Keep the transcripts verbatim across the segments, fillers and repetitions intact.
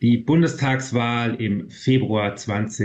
die Bundestagswahl im Februar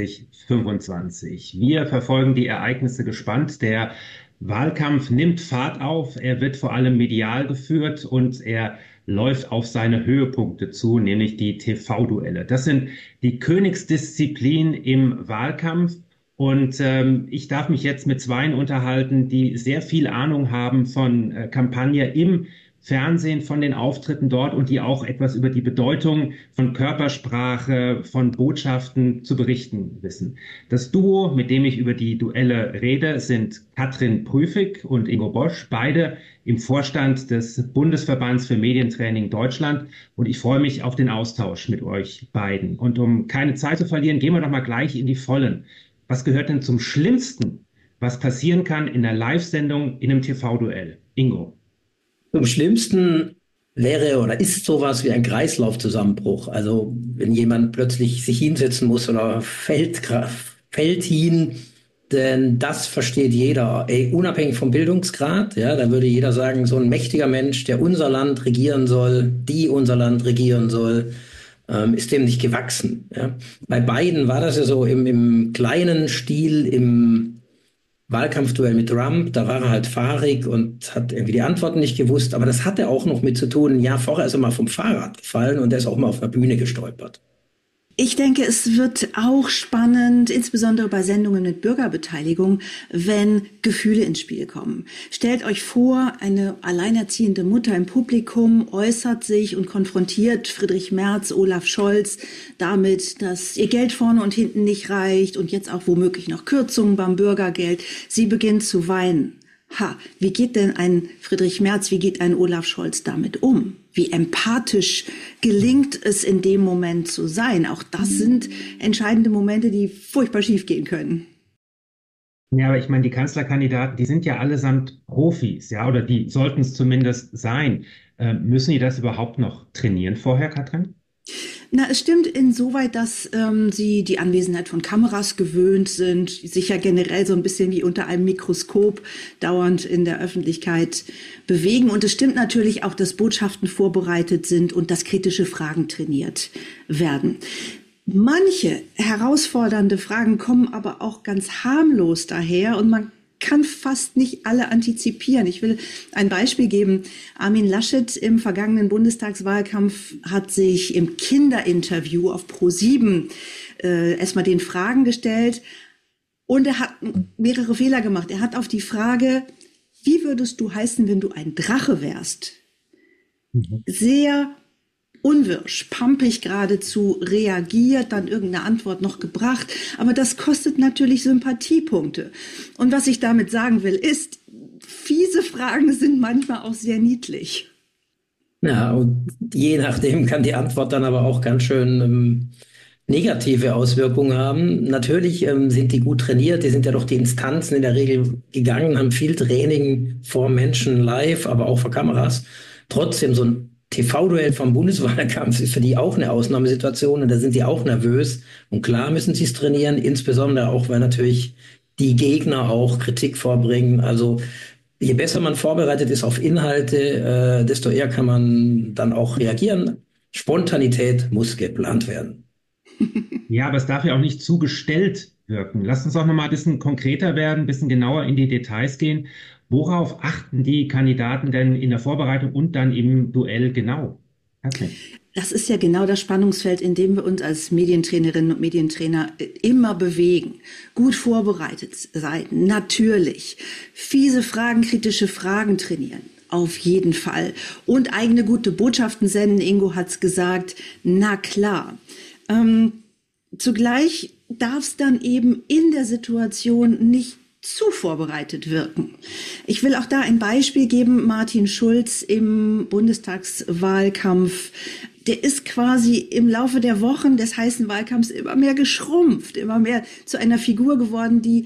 zweitausendfünfundzwanzig. Wir verfolgen die Ereignisse gespannt. Der Wahlkampf nimmt Fahrt auf. Er wird vor allem medial geführt und er läuft auf seine Höhepunkte zu, nämlich die T V-Duelle. Das sind die Königsdisziplin im Wahlkampf. Und ähm, ich darf mich jetzt mit Zweien unterhalten, die sehr viel Ahnung haben von äh, Kampagne im Fernsehen, von den Auftritten dort und die auch etwas über die Bedeutung von Körpersprache, von Botschaften zu berichten wissen. Das Duo, mit dem ich über die Duelle rede, sind Katrin Prüfig und Ingo Bosch, beide im Vorstand des Bundesverbands für Medientraining Deutschland. Und ich freue mich auf den Austausch mit euch beiden. Und um keine Zeit zu verlieren, gehen wir doch mal gleich in die Vollen. Was gehört denn zum Schlimmsten, was passieren kann in einer Live-Sendung in einem T V-Duell? Ingo. Am schlimmsten wäre oder ist sowas wie ein Kreislaufzusammenbruch. Also wenn jemand plötzlich sich hinsetzen muss oder fällt, fällt hin, denn das versteht jeder, ey, unabhängig vom Bildungsgrad. Ja, da würde jeder sagen, so ein mächtiger Mensch, der unser Land regieren soll, die unser Land regieren soll, ähm, ist dem nicht gewachsen. Ja. Bei beiden war das ja so im, im kleinen Stil, im Wahlkampfduell mit Trump, da war er halt fahrig und hat irgendwie die Antworten nicht gewusst. Aber das hatte auch noch mit zu tun, ein Jahr vorher ist er mal vom Fahrrad gefallen und er ist auch mal auf einer Bühne gestolpert. Ich denke, es wird auch spannend, insbesondere bei Sendungen mit Bürgerbeteiligung, wenn Gefühle ins Spiel kommen. Stellt euch vor, eine alleinerziehende Mutter im Publikum äußert sich und konfrontiert Friedrich Merz, Olaf Scholz damit, dass ihr Geld vorne und hinten nicht reicht und jetzt auch womöglich noch Kürzungen beim Bürgergeld. Sie beginnt zu weinen. Ha, wie geht denn ein Friedrich Merz, wie geht ein Olaf Scholz damit um? Wie empathisch gelingt es in dem Moment zu sein? Auch das sind entscheidende Momente, die furchtbar schiefgehen können. Ja, aber ich meine, die Kanzlerkandidaten, die sind ja allesamt Profis, ja, oder die sollten es zumindest sein. Ähm, müssen die das überhaupt noch trainieren vorher, Katrin? Na, es stimmt insoweit, dass ähm, sie die Anwesenheit von Kameras gewöhnt sind, sich ja generell so ein bisschen wie unter einem Mikroskop dauernd in der Öffentlichkeit bewegen. Und es stimmt natürlich auch, dass Botschaften vorbereitet sind und dass kritische Fragen trainiert werden. Manche herausfordernde Fragen kommen aber auch ganz harmlos daher und man kann fast nicht alle antizipieren. Ich will ein Beispiel geben. Armin Laschet im vergangenen Bundestagswahlkampf hat sich im Kinderinterview auf ProSieben äh, erstmal den Fragen gestellt und er hat mehrere Fehler gemacht. Er hat auf die Frage, wie würdest du heißen, wenn du ein Drache wärst? Mhm. Sehr unwirsch, pampig geradezu reagiert, dann irgendeine Antwort noch gebracht. Aber das kostet natürlich Sympathiepunkte. Und was ich damit sagen will, ist, fiese Fragen sind manchmal auch sehr niedlich. Ja, und je nachdem kann die Antwort dann aber auch ganz schön ähm, negative Auswirkungen haben. Natürlich ähm, sind die gut trainiert, die sind ja doch die Instanzen in der Regel gegangen, haben viel Training vor Menschen live, aber auch vor Kameras. Trotzdem so ein T V-Duell vom Bundeswahlkampf ist für die auch eine Ausnahmesituation und da sind die auch nervös. Und klar müssen sie es trainieren, insbesondere auch, weil natürlich die Gegner auch Kritik vorbringen. Also je besser man vorbereitet ist auf Inhalte, äh, desto eher kann man dann auch reagieren. Spontanität muss geplant werden. Ja, aber es darf ja auch nicht zu gestellt wirken. Lasst uns auch noch mal ein bisschen konkreter werden, ein bisschen genauer in die Details gehen. Worauf achten die Kandidaten denn in der Vorbereitung und dann im Duell genau? Okay. Das ist ja genau das Spannungsfeld, in dem wir uns als Medientrainerinnen und Medientrainer immer bewegen. Gut vorbereitet sein, natürlich. Fiese Fragen, kritische Fragen trainieren. Auf jeden Fall. Und eigene gute Botschaften senden, Ingo hat's gesagt. Na klar. Ähm, zugleich darf es dann eben in der Situation nicht zu vorbereitet wirken. Ich will auch da ein Beispiel geben. Martin Schulz im Bundestagswahlkampf, der ist quasi im Laufe der Wochen des heißen Wahlkampfs immer mehr geschrumpft, immer mehr zu einer Figur geworden, die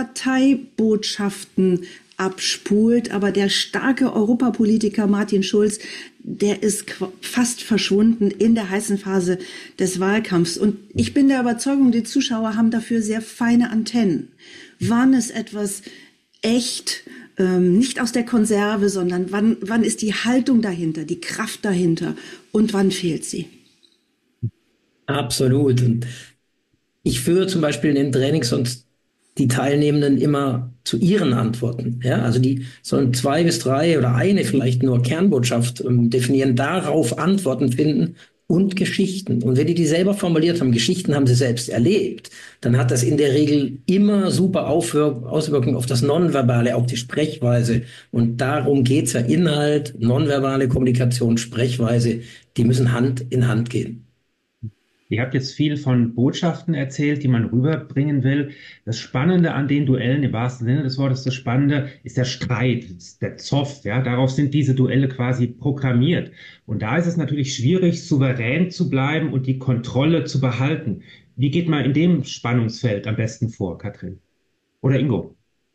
Parteibotschaften abspult. Aber der starke Europapolitiker Martin Schulz, der ist fast verschwunden in der heißen Phase des Wahlkampfs. Und ich bin der Überzeugung, die Zuschauer haben dafür sehr feine Antennen. Wann ist etwas echt, ähm, nicht aus der Konserve, sondern wann, wann ist die Haltung dahinter, die Kraft dahinter und wann fehlt sie? Absolut. Und ich führe zum Beispiel in den Trainings sonst die Teilnehmenden immer zu ihren Antworten. Ja, also die sollen zwei bis drei oder eine vielleicht nur Kernbotschaft ähm, definieren, darauf Antworten finden und Geschichten. Und wenn die die selber formuliert haben, Geschichten haben sie selbst erlebt, dann hat das in der Regel immer super Aufwirk- Auswirkungen auf das Nonverbale, auch die Sprechweise. Und darum geht's ja. Inhalt, nonverbale Kommunikation, Sprechweise, die müssen Hand in Hand gehen. Ihr habt jetzt viel von Botschaften erzählt, die man rüberbringen will. Das Spannende an den Duellen, im wahrsten Sinne des Wortes, das Spannende ist der Streit, der Zoff. Ja, darauf sind diese Duelle quasi programmiert. Und da ist es natürlich schwierig, souverän zu bleiben und die Kontrolle zu behalten. Wie geht man in dem Spannungsfeld am besten vor, Katrin? Oder Ingo?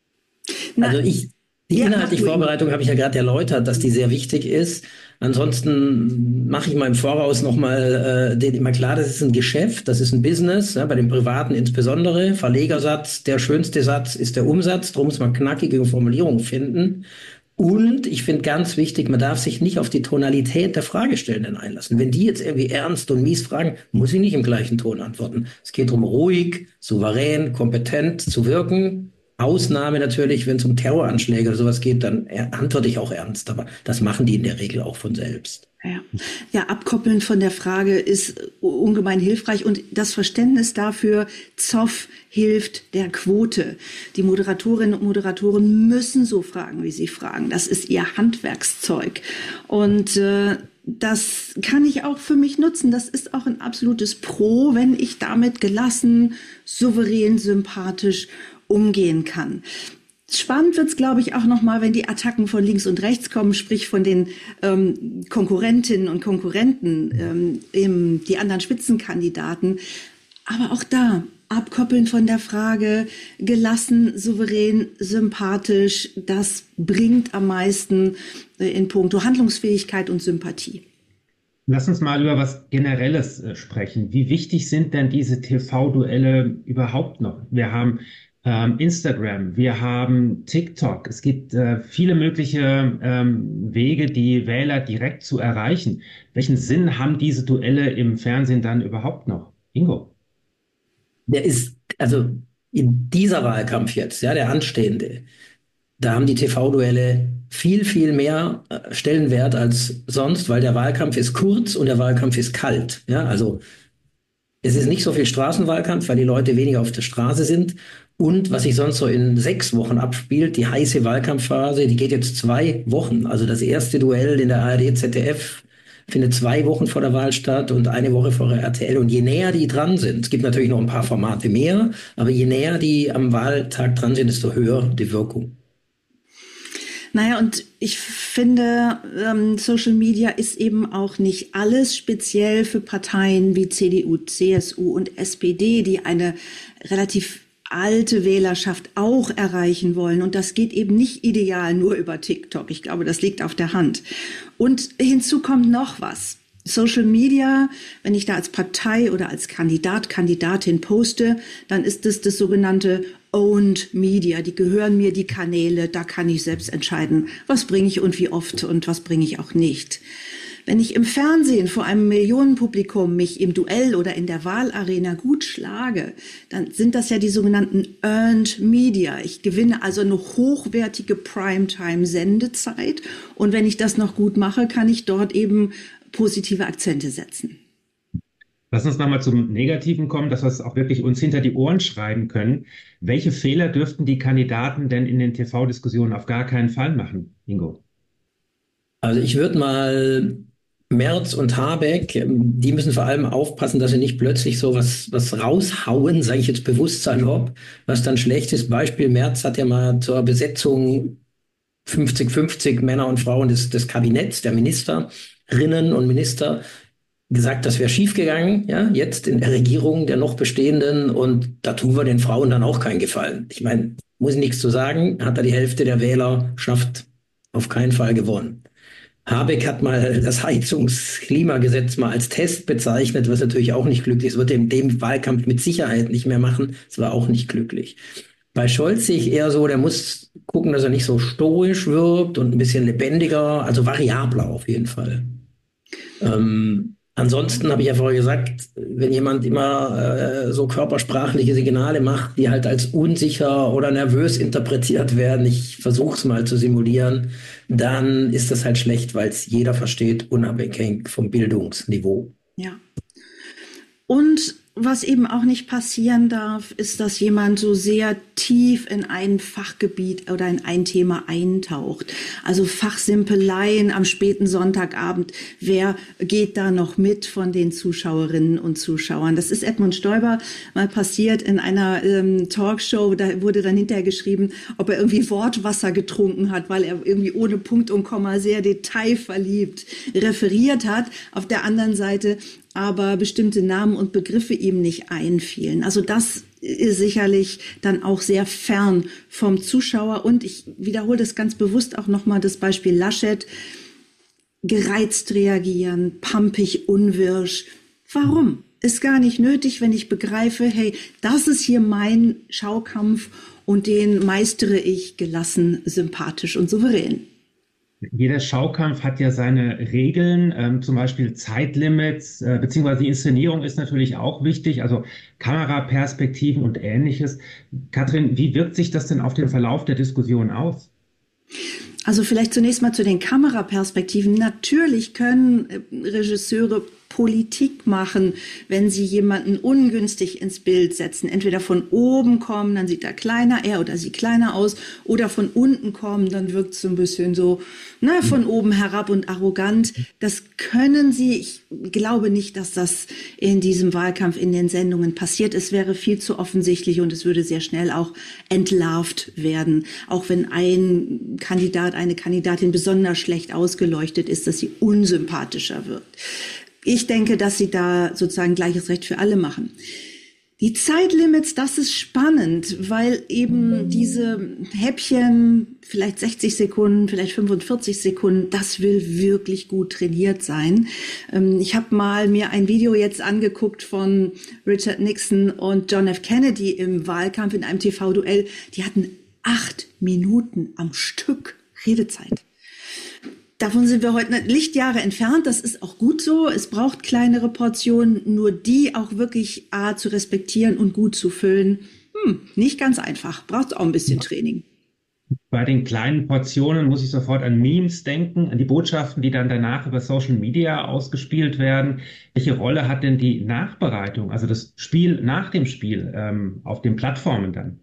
Na, Also ich, die ja, mach inhaltliche du, Ingo. Vorbereitung habe ich ja gerade erläutert, dass die sehr wichtig ist. Ansonsten mache ich mal im Voraus nochmal äh, den immer klar, das ist ein Geschäft, das ist ein Business, ja, bei den Privaten insbesondere. Verlegersatz, der schönste Satz ist der Umsatz, darum muss man knackige Formulierungen finden. Und ich finde ganz wichtig, man darf sich nicht auf die Tonalität der Fragestellenden einlassen. Wenn die jetzt irgendwie ernst und mies fragen, muss ich nicht im gleichen Ton antworten. Es geht darum, ruhig, souverän, kompetent zu wirken. Ausnahme natürlich, wenn es um Terroranschläge oder sowas geht, dann antworte ich auch ernst. Aber das machen die in der Regel auch von selbst. Ja. ja, abkoppeln von der Frage ist ungemein hilfreich und das Verständnis dafür, Zoff hilft der Quote. Die Moderatorinnen und Moderatoren müssen so fragen, wie sie fragen. Das ist ihr Handwerkszeug. Und äh, das kann ich auch für mich nutzen. Das ist auch ein absolutes Pro, wenn ich damit gelassen, souverän, sympathisch umgehen kann. Spannend wird's, glaube ich, auch nochmal, wenn die Attacken von links und rechts kommen, sprich von den ähm, Konkurrentinnen und Konkurrenten, ähm, im, die anderen Spitzenkandidaten. Aber auch da abkoppeln von der Frage, gelassen, souverän, sympathisch, das bringt am meisten äh, in puncto Handlungsfähigkeit und Sympathie. Lass uns mal über was Generelles äh, sprechen. Wie wichtig sind denn diese T V-Duelle überhaupt noch? Wir haben ähm, Instagram, wir haben TikTok. Es gibt äh, viele mögliche ähm, Wege, die Wähler direkt zu erreichen. Welchen Sinn haben diese Duelle im Fernsehen dann überhaupt noch? Ingo? Der ist, also in dieser Wahlkampf jetzt, ja, der anstehende, da haben die T V-Duelle viel, viel mehr äh, Stellenwert als sonst, weil der Wahlkampf ist kurz und der Wahlkampf ist kalt. Ja, also es ist nicht so viel Straßenwahlkampf, weil die Leute weniger auf der Straße sind. Und was sich sonst so in sechs Wochen abspielt, die heiße Wahlkampfphase, die geht jetzt zwei Wochen. Also das erste Duell in der A R D, Z D F findet zwei Wochen vor der Wahl statt und eine Woche vor der R T L. Und je näher die dran sind, es gibt natürlich noch ein paar Formate mehr, aber je näher die am Wahltag dran sind, desto höher die Wirkung. Naja, und ich finde, ähm, Social Media ist eben auch nicht alles, speziell für Parteien wie C D U, C S U und S P D, die eine relativ alte Wählerschaft auch erreichen wollen. Und das geht eben nicht ideal nur über TikTok. Ich glaube, das liegt auf der Hand. Und hinzu kommt noch was. Social Media, wenn ich da als Partei oder als Kandidat, Kandidatin poste, dann ist es das sogenannte Owned Media. Die gehören mir, die Kanäle, da kann ich selbst entscheiden, was bringe ich und wie oft und was bringe ich auch nicht. Wenn ich im Fernsehen vor einem Millionenpublikum mich im Duell oder in der Wahlarena gut schlage, dann sind das ja die sogenannten Earned Media. Ich gewinne also eine hochwertige Primetime-Sendezeit und wenn ich das noch gut mache, kann ich dort eben positive Akzente setzen. Lass uns nochmal zum Negativen kommen, dass wir es auch wirklich uns hinter die Ohren schreiben können. Welche Fehler dürften die Kandidaten denn in den T V-Diskussionen auf gar keinen Fall machen, Ingo? Also ich würde mal Merz und Habeck, die müssen vor allem aufpassen, dass sie nicht plötzlich so was, was raushauen, sage ich jetzt bewusst salopp, was dann schlecht ist. Beispiel, Merz hat ja mal zur Besetzung fünfzig fünfzig Männer und Frauen des, des Kabinetts, der Ministerinnen und Minister, gesagt, das wäre schiefgegangen, ja, jetzt in der Regierung der noch bestehenden und da tun wir den Frauen dann auch keinen Gefallen. Ich meine, muss ich nichts zu sagen, hat er die Hälfte der Wählerschaft auf keinen Fall gewonnen. Habeck hat mal das Heizungsklimagesetz mal als Test bezeichnet, was natürlich auch nicht glücklich ist. Das wird er in dem Wahlkampf mit Sicherheit nicht mehr machen. Das war auch nicht glücklich. Bei Scholz sehe ich eher so, der muss gucken, dass er nicht so stoisch wirkt und ein bisschen lebendiger, also variabler auf jeden Fall. Ähm, Ansonsten habe ich ja vorher gesagt, wenn jemand immer äh, so körpersprachliche Signale macht, die halt als unsicher oder nervös interpretiert werden, ich versuche es mal zu simulieren, dann ist das halt schlecht, weil es jeder versteht, unabhängig vom Bildungsniveau. Ja. Und was eben auch nicht passieren darf, ist, dass jemand so sehr tief in ein Fachgebiet oder in ein Thema eintaucht. Also Fachsimpeleien am späten Sonntagabend. Wer geht da noch mit von den Zuschauerinnen und Zuschauern? Das ist Edmund Stoiber mal passiert in einer ähm, Talkshow. Da wurde dann hinterher geschrieben, ob er irgendwie Wortwasser getrunken hat, weil er irgendwie ohne Punkt und Komma sehr detailverliebt referiert hat. Auf der anderen Seite aber bestimmte Namen und Begriffe ihm nicht einfielen. Also das ist sicherlich dann auch sehr fern vom Zuschauer. Und ich wiederhole das ganz bewusst auch nochmal, das Beispiel Laschet. Gereizt reagieren, pampig, unwirsch. Warum? Ist gar nicht nötig, wenn ich begreife, hey, das ist hier mein Schaukampf und den meistere ich gelassen, sympathisch und souverän. Jeder Schaukampf hat ja seine Regeln, ähm, zum Beispiel Zeitlimits, äh, beziehungsweise die Inszenierung ist natürlich auch wichtig, also Kameraperspektiven und Ähnliches. Katrin, wie wirkt sich das denn auf den Verlauf der Diskussion aus? Also vielleicht zunächst mal zu den Kameraperspektiven. Natürlich können Regisseure Politik machen, wenn sie jemanden ungünstig ins Bild setzen. Entweder von oben kommen, dann sieht er kleiner, er oder sie kleiner aus, oder von unten kommen, dann wirkt es so ein bisschen so, ne, von oben herab und arrogant. Das können sie. Ich glaube nicht, dass das in diesem Wahlkampf in den Sendungen passiert. Es wäre viel zu offensichtlich und es würde sehr schnell auch entlarvt werden. Auch wenn ein Kandidat, eine Kandidatin besonders schlecht ausgeleuchtet ist, dass sie unsympathischer wirkt. Ich denke, dass sie da sozusagen gleiches Recht für alle machen. Die Zeitlimits, das ist spannend, weil eben diese Häppchen, vielleicht sechzig Sekunden, vielleicht fünfundvierzig Sekunden, das will wirklich gut trainiert sein. Ich habe mal mir ein Video jetzt angeguckt von Richard Nixon und John F. Kennedy im Wahlkampf in einem T V-Duell. Die hatten acht Minuten am Stück Redezeit. Davon sind wir heute Lichtjahre entfernt. Das ist auch gut so. Es braucht kleinere Portionen, nur die auch wirklich A, zu respektieren und gut zu füllen. Hm, nicht ganz einfach. Braucht auch ein bisschen Training. Bei den kleinen Portionen muss ich sofort an Memes denken, an die Botschaften, die dann danach über Social Media ausgespielt werden. Welche Rolle hat denn die Nachbereitung, also das Spiel nach dem Spiel, ähm, auf den Plattformen dann?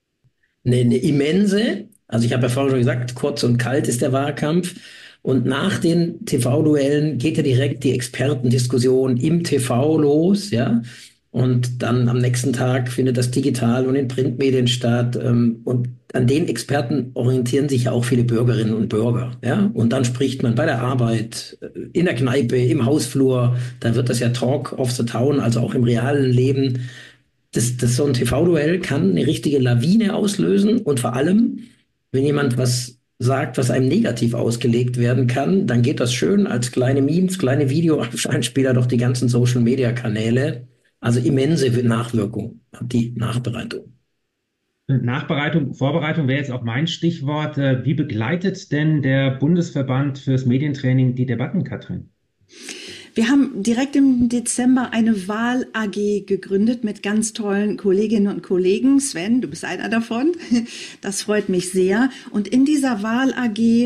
Eine, eine immense, also ich habe ja vorhin schon gesagt, kurz und kalt ist der Wahlkampf. Und nach den T V-Duellen geht ja direkt die Expertendiskussion im T V los, ja. Und dann am nächsten Tag findet das digital und in Printmedien statt. Und an den Experten orientieren sich ja auch viele Bürgerinnen und Bürger, ja. Und dann spricht man bei der Arbeit, in der Kneipe, im Hausflur. Da wird das ja Talk of the Town, also auch im realen Leben. Das, das so ein T V-Duell kann eine richtige Lawine auslösen. Und vor allem, wenn jemand was sagt, was einem negativ ausgelegt werden kann, dann geht das schön als kleine Memes, kleine Videoeinspieler durch die ganzen Social-Media-Kanäle. Also immense Nachwirkung hat die Nachbereitung. Nachbereitung, Vorbereitung wäre jetzt auch mein Stichwort. Wie begleitet denn der Bundesverband fürs Medientraining die Debatten, Katrin? Wir haben direkt im Dezember eine Wahl-A G gegründet mit ganz tollen Kolleginnen und Kollegen. Sven, du bist einer davon. Das freut mich sehr. Und in dieser Wahl-A G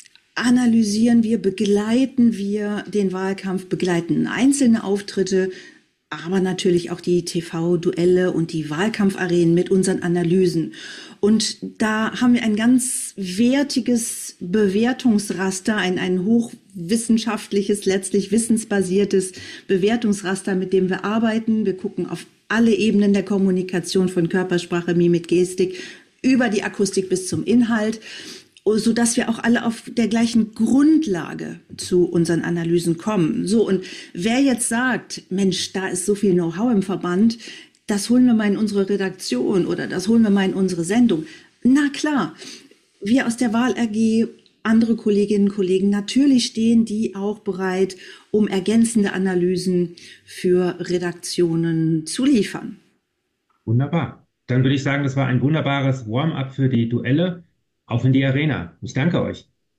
analysieren wir, begleiten wir den Wahlkampf, begleiten einzelne Auftritte, aber natürlich auch die T V-Duelle und die Wahlkampfarenen mit unseren Analysen. Und da haben wir ein ganz wertiges Bewertungsraster, ein, ein hochwissenschaftliches, letztlich wissensbasiertes Bewertungsraster, mit dem wir arbeiten. Wir gucken auf alle Ebenen der Kommunikation, von Körpersprache, Mimik, Gestik, über die Akustik bis zum Inhalt, so dass wir auch alle auf der gleichen Grundlage zu unseren Analysen kommen. So, und wer jetzt sagt, Mensch, da ist so viel Know-how im Verband, das holen wir mal in unsere Redaktion oder das holen wir mal in unsere Sendung. Na klar, wir aus der Wahl-A G, andere Kolleginnen und Kollegen, natürlich stehen die auch bereit, um ergänzende Analysen für Redaktionen zu liefern. Wunderbar. Dann würde ich sagen, das war ein wunderbares Warm-up für die Duelle. Auf in die Arena. Ich danke euch.